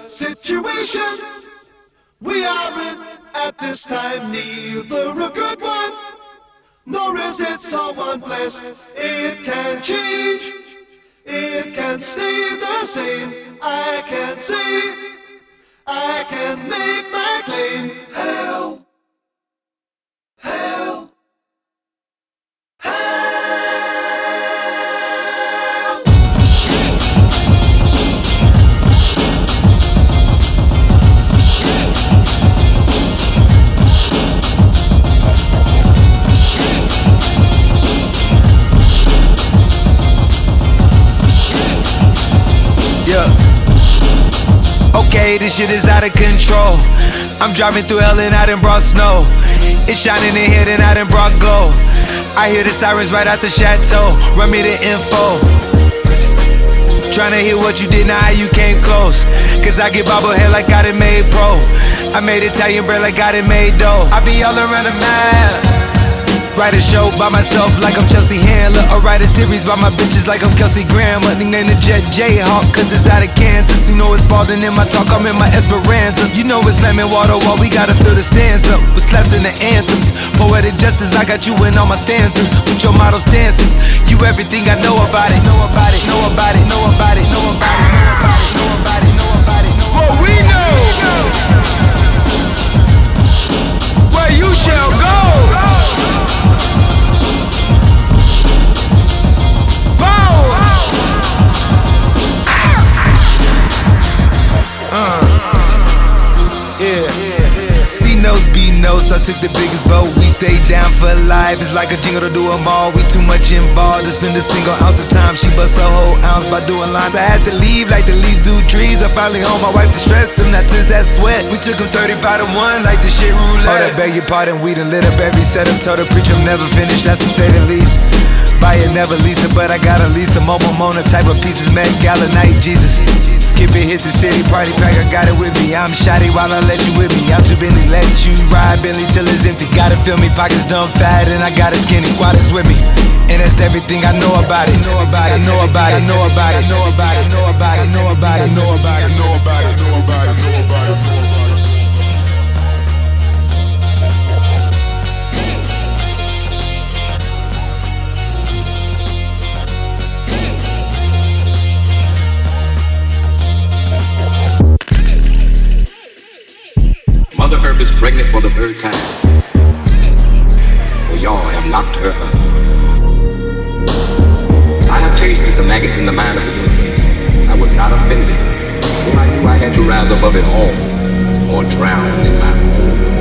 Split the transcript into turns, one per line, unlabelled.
situation we are in at this time, neither a good one, nor is it someone blessed. It can change, it can stay the same. I can say, I can make my claim. Hell, hell, hell.
Yeah. Okay, this shit is out of control. I'm driving through hell and I done brought snow. It's shining in here and I done brought glow. I hear the sirens right out the chateau. Run me the info. Tryna hear what you did, now how you came close. Cause I get bobblehead like I done made pro. I made Italian bread like I done made dough. I be all around the map. Write a show by myself like I'm Chelsea Handler, or write a series by my bitches like I'm Kelsey Grammer. Nickname the Jet Jayhawk cause it's out of Kansas. You know it's Spalding in my talk, I'm in my Esperanza. You know it's slamming water while we gotta fill the stanza with slaps in the anthems. Poetic justice, I got you in all my stanzas with your model stances. You everything I know about it. Know about it, know about it, know about it, know about it, know about it, know about it, know about it, know about it. What we know, where you shall go. C-Notes, B-Notes, I took the biggest boat. We stayed down for life. It's like a jingle to do them all. We too much involved to spend a single ounce of time. She bust a whole ounce by doing lines. I had to leave like the leaves do trees. I finally home, my wife distressed them, not since that sweat. We took them 35 to 1 like the shit roulette. Oh, that beg your pardon, we done lit up every set. I'm told the preacher I'm never finished, that's to say the least. Buy it, never lease it, but I got a lease. A mobile Mona type of pieces, Met Gala night, Jesus. Skip it, hit the city, party pack, I got it with me. I'm shoddy while I let you with me. I'm too Bentley, let you ride Bentley till it's empty. Gotta feel me, pockets dumb fat, and I got a skinny squad is with me. And that's everything I know about it. Know about it, know about it, know about it, know about it, know about it, know about it, know about it, know about it, know about it, know about it, know about it.
Mother Earth is pregnant for the third time. For y'all have knocked her up. I have tasted the maggots in the mind of the universe. I was not offended, for I knew I had to rise above it all, or drown in my own